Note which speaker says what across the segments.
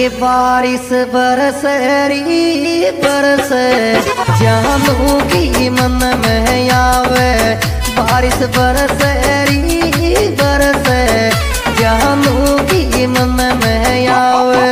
Speaker 1: ये बारिश बरसरी बरस जानू की मन में आवे। बारिश बरसरी बरस जानू की मन में आवे।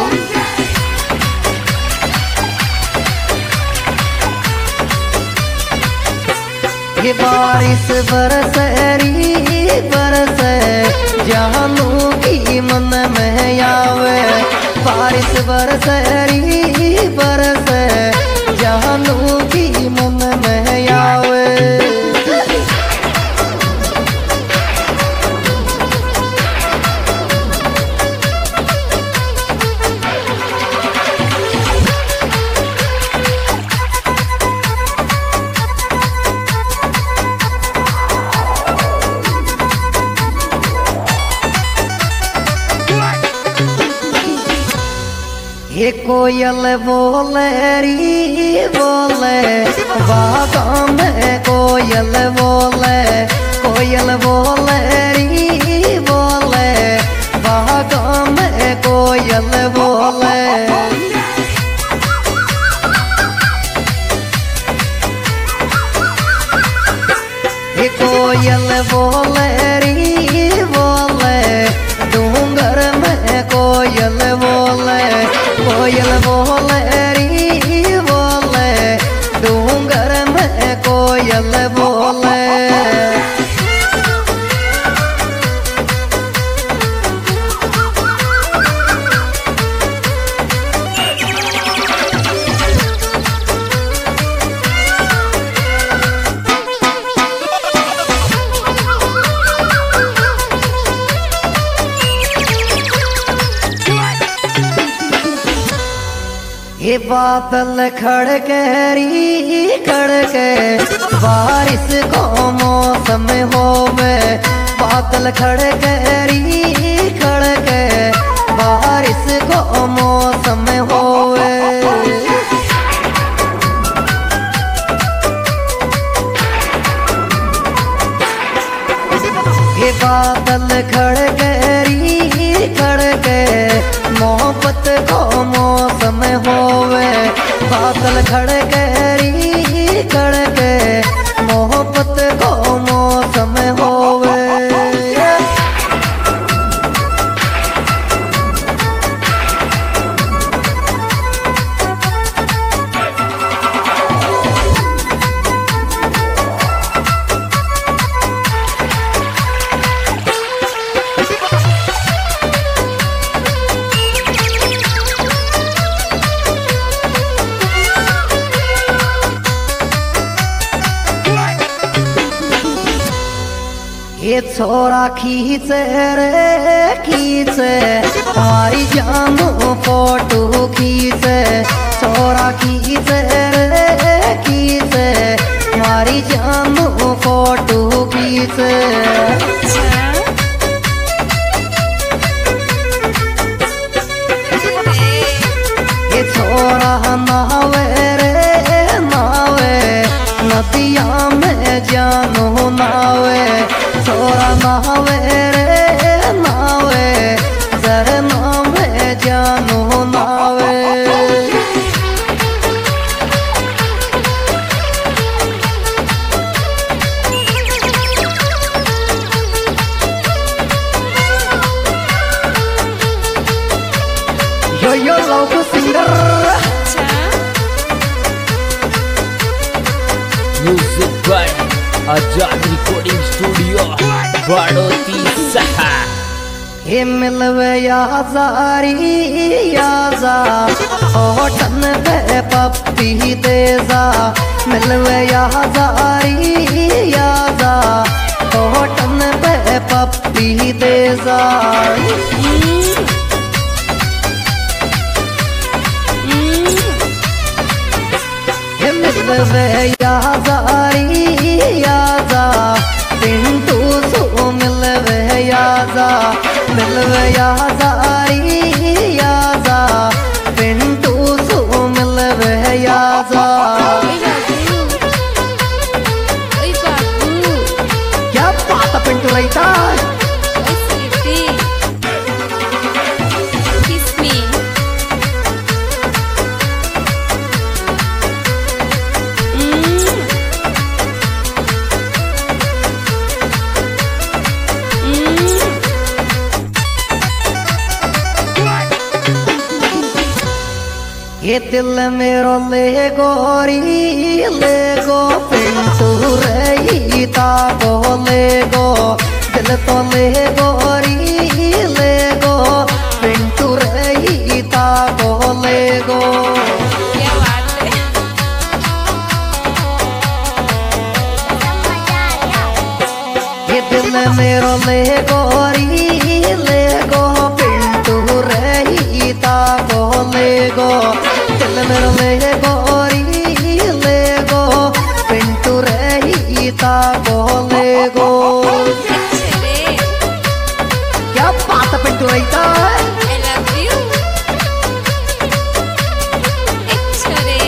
Speaker 1: ये बारिश बरसरी बरस जानू की मन में आवे। बारिश बरसरी बरस जानू की मन में आवे। ये कोयल बोले री बोले बागों में कोयल बोले। कोयल बोले री बोले बागों में कोयल बोले। ये कोयल बोले री बोले डूंगर में कोयल बोले। कोयल बोले री बोले डूंगर में कोयल बोले। ये बादल खड़के री खड़के बारिश को मौसम होवे। बादल खड़के री खड़के बारिश को मौसम होवे। ये बादल खड़के री खड़के मोहब्बत को मौसम होवे। बादल खड़के री खड़के मोहब्बत को मौसम होवे। ये छोरा खींचे रे खींचे हमारी जानू फोटो खींचे। छोरा खींचे रे खींचे हमारी जानू फोटो खींचे। ये छोरा नहावे रे नहावे नदिया में जानू नावे। छोरा नहावे रे नावे झरना में जानू नावे। यो लोग singer
Speaker 2: music by Azad recording studio Badauti सहा।
Speaker 1: ये मिलवे याजारी याजा होटन पे पप्पी देजा। मिलवे याजारी याजा होटन पे पप्पी देजा। ये मिलवे याजारी याजा पिंटू सो मिलवे याजा। मिलवे याजारी याजा पिंटू सो मिलवे याजा। क्या बात है पिंटू लैता। ये दिल मेरो ले गोरी ले गो पिंटू रही ताको ले गो दिल तो ले गोरी ले गो पिंटू रही ताको ले गो।
Speaker 3: क्या बात है।
Speaker 1: ये दिल मेरो ले गोरी ले गो पिंटू रही ताको ले गो दिल मेरो ले गोरी ले गो पिंटू रही ताको ले गो। क्या बात है पिंटू रही था।
Speaker 3: I love you. Echare.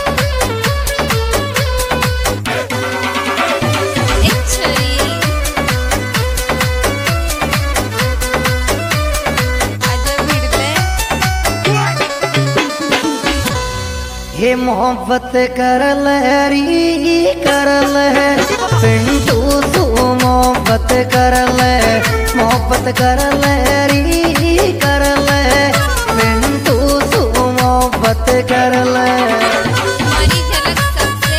Speaker 3: आजा भिड़ले।
Speaker 1: हे मोहब्बत कर लहरी कर ले पिंटू तू मोहब्बत कर ले मोहब्बत कर लहरी कर ले पिंटू तू मोहब्बत कर ले।
Speaker 3: हमारी झलक सबसे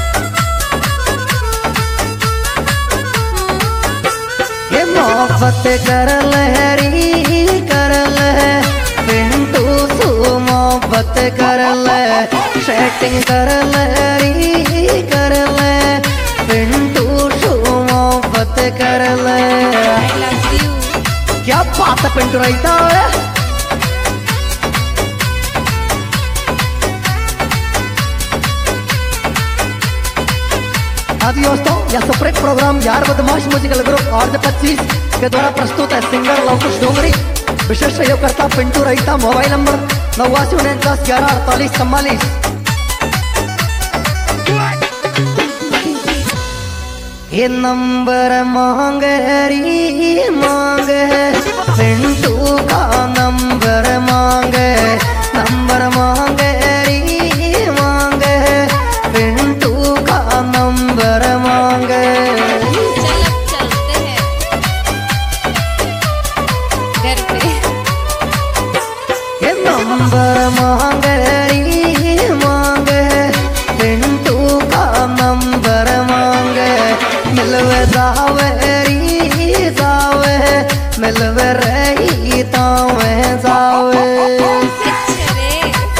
Speaker 3: अलग।
Speaker 1: हे मोहब्बत कर लहरी कर ले पिंटू तू मोहब्बत कर ले सेटिंग कर लहरी कर ले पिंटू तू मोहब्बत कर ले।
Speaker 3: I love you.
Speaker 1: क्या बात है पिंटू रही था। आदि दोस्तों यह सुपरहिट प्रोग्राम यार बदमाश म्यूजिकल ग्रुप और 25 के द्वारा प्रस्तुत है सिंगर लवकुश डोंगरी विशेष सहयोगकर्ता पिंटू रहीता। Mobile number 8910114844। ये नंबर मांगे री मांगे पिंटू का नंबर मांगे री मांगे पिंटू का नंबर मांगे।
Speaker 3: चल अब चलते हैं घर पे।
Speaker 1: ये नंबर मांगे री मांगे पिंटू का नंबर मांगे मिलवे जावे री जावे मिलवे रही तावे जावे।
Speaker 3: Echare.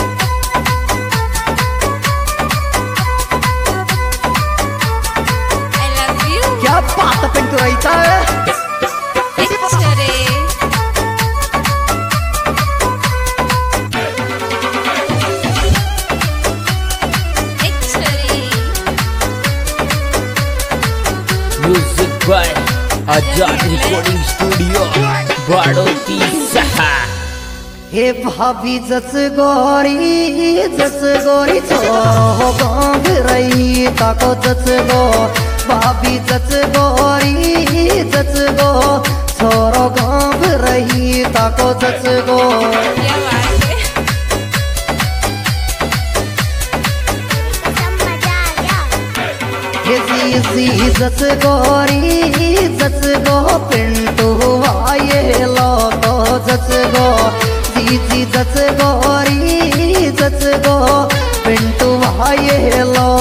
Speaker 3: I love you.
Speaker 1: क्या बात है पिंटू रही था।
Speaker 3: Echare. Echare.
Speaker 2: Music by Azad recording studio Badauti सहा।
Speaker 1: हे भाभी जस गोरी छोरो गाँव रही ताको जस गो भाभी जस गो छोरो गाँव रही ताको जस गो।
Speaker 3: क्या बात है।
Speaker 1: हे जी जस गो पिंटू आए लो तो जस गो जी जस गो पिंटू आए लो